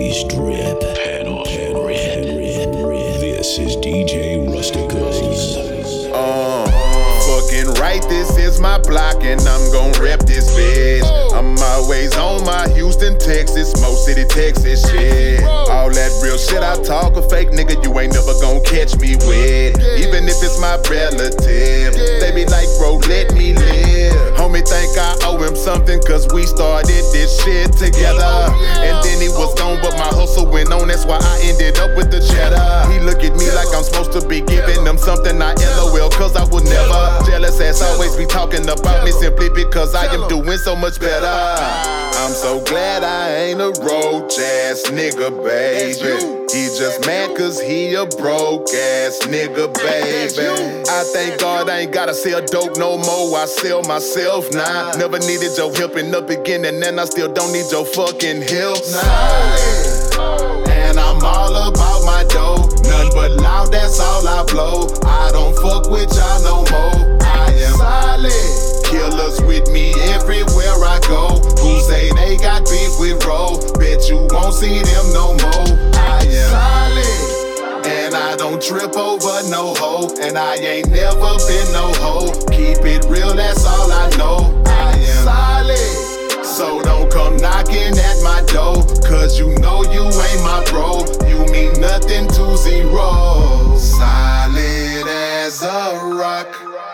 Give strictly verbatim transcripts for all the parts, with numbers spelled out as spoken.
Always drip. Panel drip. This is D J Rusticals. Uh, fucking right, this is my block and I'm gon' rep this bitch. I'm always on my Houston, Texas, Mo City, Texas shit. All that real shit I talk, a fake nigga you ain't never gon' catch me with. Even if it's my relative, they be like, bro, let me live. Homie think I owe him something cause we started this shit together. And then he was gone but my hustle went on, that's why I ended up with the cheddar. He look at me like I'm supposed to be giving him something, I LOL cause I would never. Jealous ass always be talking about me simply because I am doing so much better. I'm so glad I ain't a roach ass nigga, baby. He just mad cause he a broke ass nigga, baby. I thank God I ain't gotta sell dope no more, I sell myself now. Never needed your help in the beginning and I still don't need your fucking help now. And I'm all about my dough, none but loud, that's all I blow. I don't fuck with y'all no more, I am solid. Killers with me everywhere I go. Who say they got beef with Roe? Bet you won't see them no more. I am solid, and I don't trip over no hoe. And I ain't never been no hoe. Keep it real, that's all I know. I am solid, so don't come knocking at my door, cause you know you ain't my bro. You mean nothing to zero. Solid as a rock.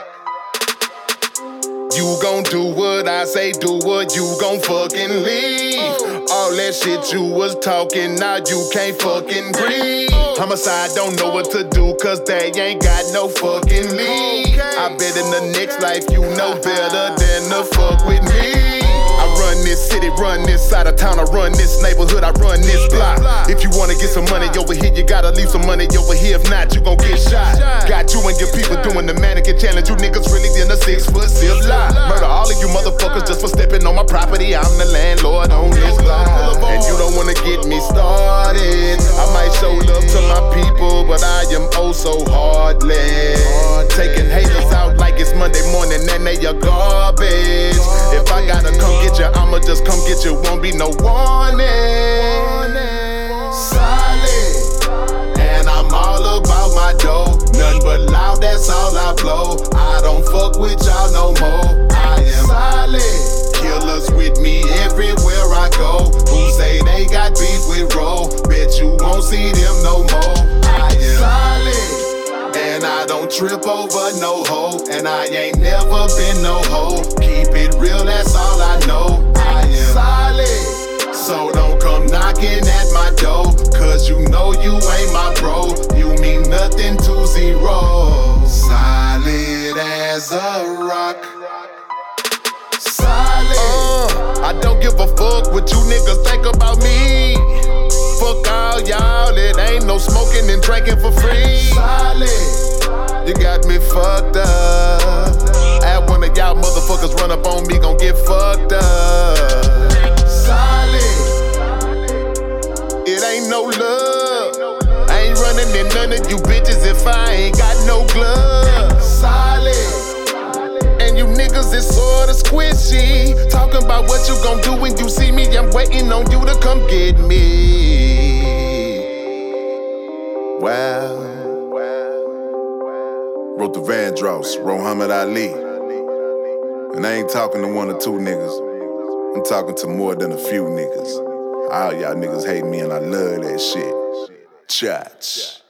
You gon' do what I say, do what you gon' fucking leave. All that shit you was talking, now you can't fucking breathe. Homicide don't know what to do, cause they ain't got no fucking lead. I bet in the next life you know better than to fuck with me. I run this city, run this side of town, I run this neighborhood, I run this block. If you wanna get some money over here, you gotta leave some money over here. If not, you gon' get shot. Got you and your people doing the mannequin challenge. You niggas really in a six foot zip line. Murder all of you motherfuckers just for stepping on my property. I'm the landlord on this block. And you don't wanna get me started. I might show love to my people, but I am oh so heartless. Taking haters out like it's Monday morning and they are garbage. If I gotta come get you, I'ma just come get you. Won't be no warning. Solid, and I'm all about my dough. None but loud, that's all I blow. I don't fuck with y'all no more. I am solid. Killers with me everywhere I go. Who say they got beef with Roe? Bet you won't see them no more. I am solid, and I don't trip over no hoe. And I ain't never been no hoe. Keep it real, that's all I know. I am solid, so don't come knocking at my door, cause you know you ain't my bro. You mean nothing to zero. Solid as a rock. Solid. Uh, I don't give a fuck what you niggas think about me. Fuck all y'all, it ain't no smoking and drinking for free. Solid, you got me fucked up. At one of y'all motherfuckers run up on me, gon' get fucked up. Solid, it ain't no love. I ain't running in none of you bitches if I ain't got no glove. Solid, and you niggas is sorta squishy. Talking about what you gon' do when you see me. I'm waiting on you to come get me. Wow. Wrote the Vandross, Muhammad Ali. And I ain't talking to one or two niggas. I'm talking to more than a few niggas. All y'all niggas hate me and I love that shit. Church.